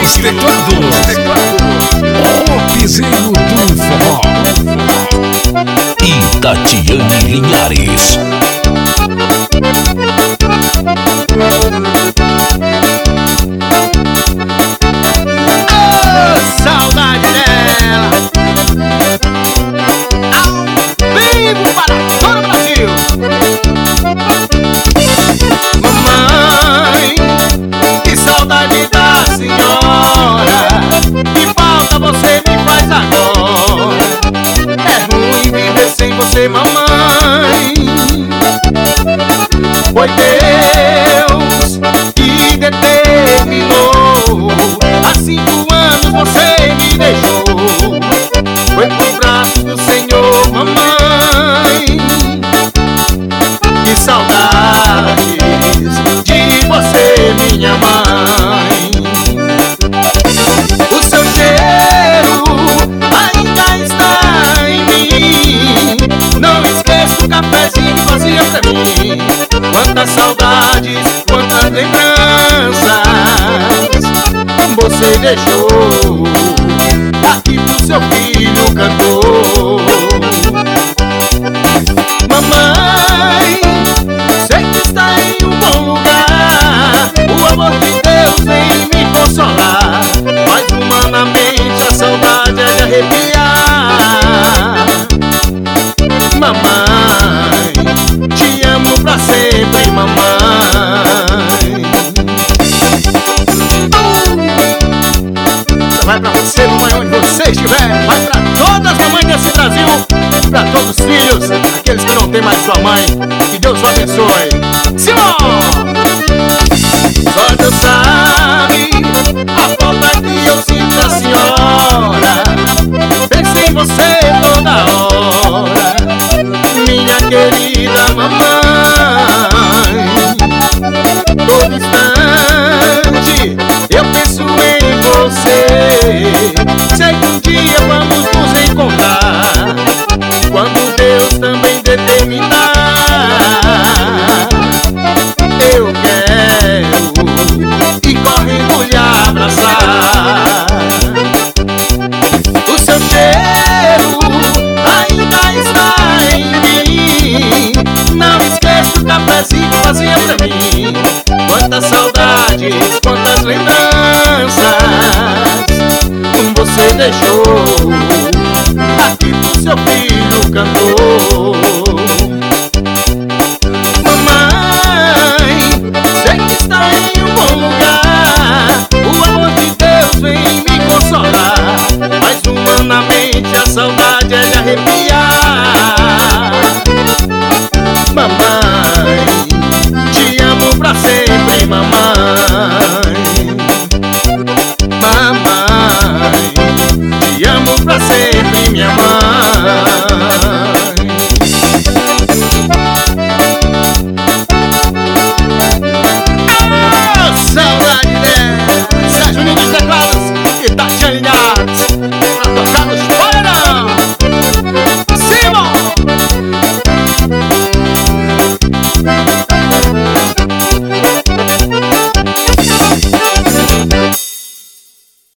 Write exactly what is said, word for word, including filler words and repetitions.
nos teclados, o piseiro do forró e Tatiane Linhares. Oh, saudade dela, ao vivo para todo o Brasil. Mamãe, que saudade da senhora, que falta você me faz agora. É ruim viver sem você, mamãe. Foi Deus que determinou. Há cinco anos você me deixou. Foi pro braço do Senhor, mamãe. Que saudades de você, minha mãe. O seu cheiro ainda está em mim. Não esqueço o cafezinho que fazia pra mim. Quantas saudades, quantas lembranças você deixou aqui pro seu filho cantor. Mamãe, sei que está em um bom lugar. O amor de Deus vem me consolar, mas humanamente a saudade é de arrepiar. Mamãe, te amo pra sempre, mamãe. Vai pra você, mamãe, onde você estiver. Vai pra todas as mamães desse Brasil, pra todos os filhos, aqueles que não têm mais sua mãe. Que Deus o abençoe. Simão! Só Deus sabe a falta que eu sinto da senhora. Penso em você toda hora, minha querida mamãe. Todo instante eu penso em você. Sei que um dia vamos nos encontrar, quando Deus também determinar. Eu quero ir correndo lhe abraçar. O seu cheiro ainda está em mim. Não esqueço o cafezinho que fazia pra mim. Quantas saudades, quantas lembranças você deixou aqui pro seu filho cantor. Mamãe, sei que está em um bom lugar. O amor de Deus vem me consolar, mas humanamente a saudade é de arrepiar. Mamãe,